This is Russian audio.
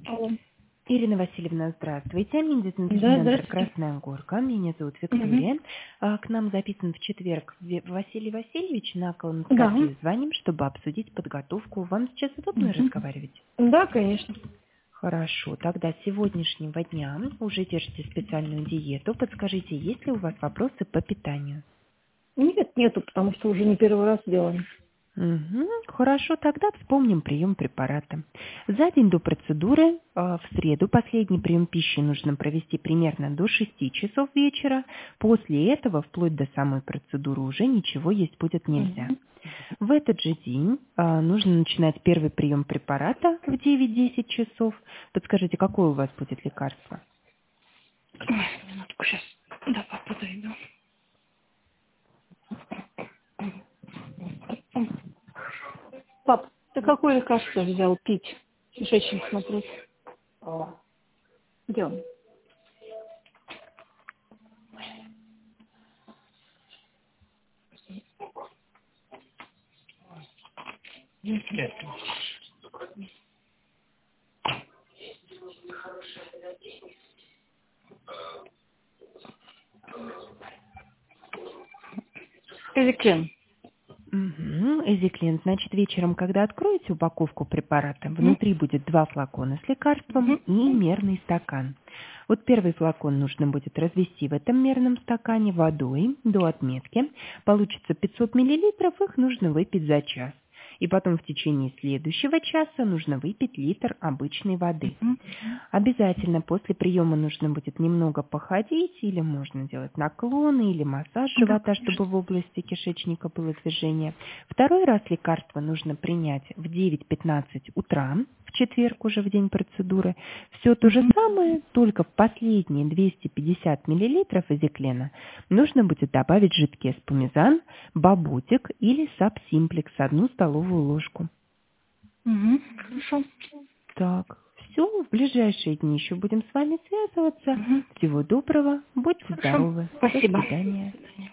Алло. Ирина Васильевна, здравствуйте. Медицинский Да, центр здравствуйте. «Красная Горка». Меня зовут Мгм. Виктория. К нам записан в четверг Василий Васильевич. На Да. колоноскопию звоним, чтобы обсудить подготовку. Вам сейчас удобно Мгм. разговаривать? Да, конечно. Хорошо. Тогда с сегодняшнего дня уже держите специальную диету. Подскажите, есть ли у вас вопросы по питанию? Нет, нету, потому что уже не первый раз делаем. Мгм. Хорошо, тогда вспомним прием препарата. За день до процедуры, в среду, последний прием пищи нужно провести примерно до 6 часов вечера. После этого, вплоть до самой процедуры, уже ничего есть будет нельзя. Мгм. В этот же день нужно начинать первый прием препарата в 9-10 часов. Подскажите, какое у вас будет лекарство? Ой, минутку, сейчас до папы дойду. Пап, ты какое лекарство взял пить? Кишечник смотреть. Где он? Эзиклин. Угу. Эзиклин, значит, вечером, когда откроете упаковку препарата, Мгм. внутри будет 2 флакона с лекарством Мгм. и мерный стакан. Вот первый флакон нужно будет развести в этом мерном стакане водой до отметки. Получится 500 миллилитров, их нужно выпить за час. И потом в течение следующего часа нужно выпить литр обычной воды. Мгм. Обязательно после приема нужно будет немного походить, или можно делать наклоны, или массаж Да, живота, конечно. чтобы в области кишечника было движение. Второй раз лекарство нужно принять в 9:15 утра, в четверг уже в день процедуры. Все то же Мгм. самое, только в последние 250 миллилитров эзиклена нужно будет добавить жидкий эспумизан, бабутик или сабсимплекс, 1 столовую ложку. Мгм. Хорошо. Так, все, в ближайшие дни еще будем с вами связываться. Мгм. Всего доброго, будьте Хорошо. здоровы. До Спасибо. свидания.